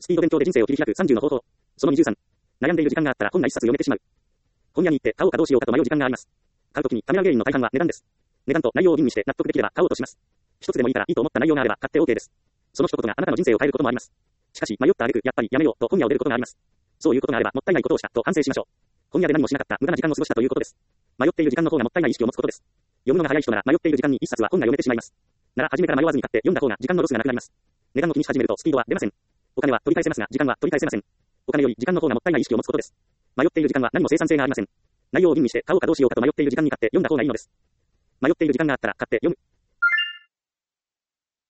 スピード勉強で人生を切り開く30の方法。その23。悩んでいる時間があったら本が一冊読めてしまう。本屋に行って買おうかどうしようかと迷う時間があります。買うときにためらう原因の大半は値段です。値段と内容を吟味して納得できれば買おうとします。一つでもいいからいいと思った内容があれば買って OK です。その一言があなたの人生を変えることもあります。しかし迷った挙句やっぱりやめようと本屋を出ることがあります。そういうことがあればもったいないことをしたと反省しましょう。本屋で何もしなかった無駄な時間を過ごしたということです。迷っている時間の方がもったいない意識を持つことです。読むのが早い人なら迷っている時間に一冊は本が読めてしまいます。なら初めから迷わずに買って読んだ方が時間のロスがなくなります。値段を気にし始めるとスピードは出ません。お金は取り返せますが時間は取り返せません。お金より時間の方がもったいない意識を持つことです。迷っている時間は何も生産性がありません。内容を吟味して買おうかどうしようかと迷っている時間に買って読んだ方がいいのです。迷っている時間があったら買って読む。